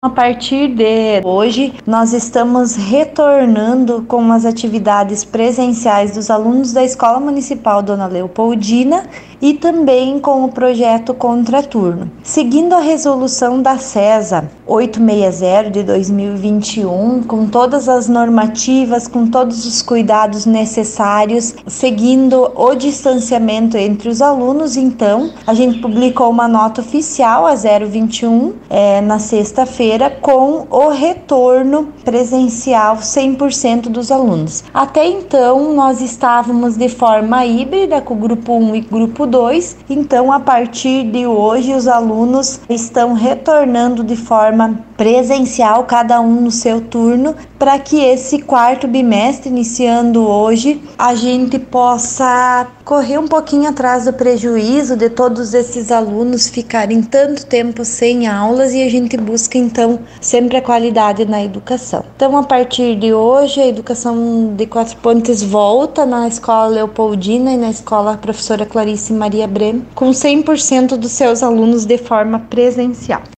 A partir de hoje, nós estamos retornando com as atividades presenciais dos alunos da Escola Municipal Dona Leopoldina e também com o projeto Contraturno. Seguindo a resolução da CESA 860 de 2021, com todas as normativas, com todos os cuidados necessários, seguindo o distanciamento entre os alunos, então, a gente publicou uma nota oficial, a 021, na sexta-feira, com o retorno presencial 100% dos alunos. Até então, nós estávamos de forma híbrida com o grupo 1 e grupo 2, então a partir de hoje os alunos estão retornando de forma presencial, cada um no seu turno, para que esse quarto bimestre, iniciando hoje, a gente possa correr um pouquinho atrás do prejuízo de todos esses alunos ficarem tanto tempo sem aulas e a gente busca então sempre a qualidade na educação. Então, a partir de hoje, a educação de Quatro Pontes volta na Escola Leopoldina e na Escola Professora Clarice Maria Brem, com 100% dos seus alunos de forma presencial.